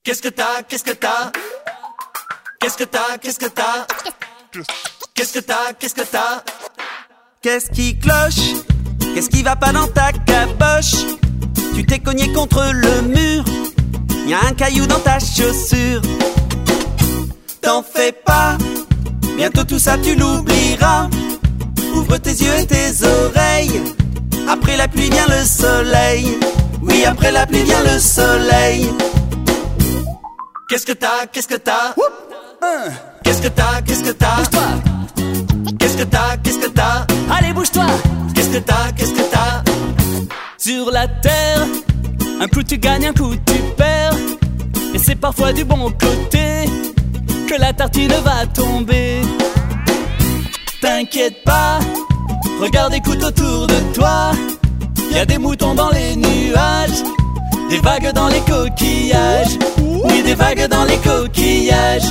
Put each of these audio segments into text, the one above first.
Qu'est-ce que t'as? Qu'est-ce que t'as? Qu'est-ce que t'as? Qu'est-ce que t'as? Qu'est-ce que t'as? Qu'est-ce que t'as? Qu'est-ce qui cloche? Qu'est-ce qui va pas dans ta caboche? Tu t'es cogné contre le mur, y'a un caillou dans ta chaussure. T'en fais pas, bientôt tout ça tu l'oublieras. Ouvre tes yeux et tes oreilles, après la pluie vient le soleil. Oui, après la pluie vient le soleil. Qu'est-ce que t'as? Qu'est-ce que t'as? Qu'est-ce que t'as? Qu'est-ce que t'as? Bouge-toi. Qu'est-ce que t'as? Qu'est-ce que t'as? Allez, bouge-toi. Qu'est-ce que t'as? Qu'est-ce que t'as? Sur la terre, un coup tu gagnes, un coup tu perds. Et c'est parfois du bon côté que la tartine va tomber. T'inquiète pas, regarde, écoute autour de toi. Y'a des moutons dans les nuages, des vagues dans les coquillages. Oui, des vagues dans les coquillages.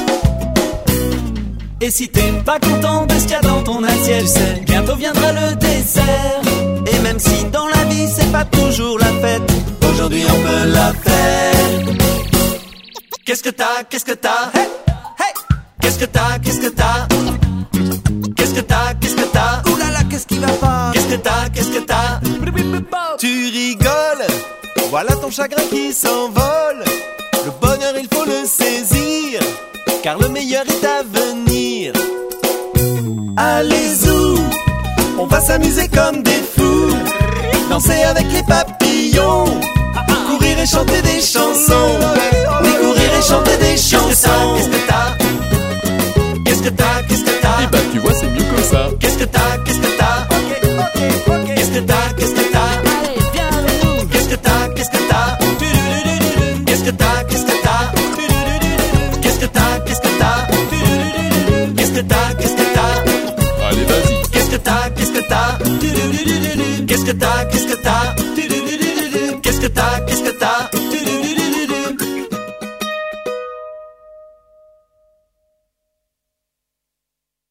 Et si t'es pas content de ce qu'il y a dans ton assiette, tu sais, bientôt viendra le dessert. Et même si dans la vie c'est pas toujours la fête, Aujourd'hui on peut la faire. Qu'est-ce que t'as? Qu'est-ce que t'as? hey, hey, Qu'est-ce que t'as? Qu'est-ce que t'as? Qu'est-ce que t'as? Qu'est-ce que t'as? oulala, qu'est-ce qui va pas? Qu'est-ce que t'as? Qu'est-ce que t'as? Tu rigoles, voilà ton chagrin qui s'envole. Le bonheur il faut le saisir, car le meilleur est à venir. Allez zou, on va s'amuser comme des fous, danser avec les papillons, courir et chanter des chansons. Oui, courir et chanter des chansons. Qu'est-ce que t'as? Qu'est-ce que t'as? Qu'est-ce que t'as? Eh ben tu vois c'est mieux comme ça. Qu'est-ce que t'as? Qu'est-ce que t'as? Qu'est-ce que t'as? Qu'est-ce que t'as? Allez, viens avec nous. Qu'est-ce que t'as? Qu'est-ce que t'as? Qu'est-ce que t'as? Qu'est-ce que t'as? Qu'est-ce que t'as? Qu'est-ce que t'as? Qu'est-ce que t'as? Qu'est-ce que t'as? Allez vas-y. Qu'est-ce que t'as? Qu'est-ce que t'as? Qu'est-ce que t'as? Qu'est-ce que t'as? Qu'est-ce que t'as?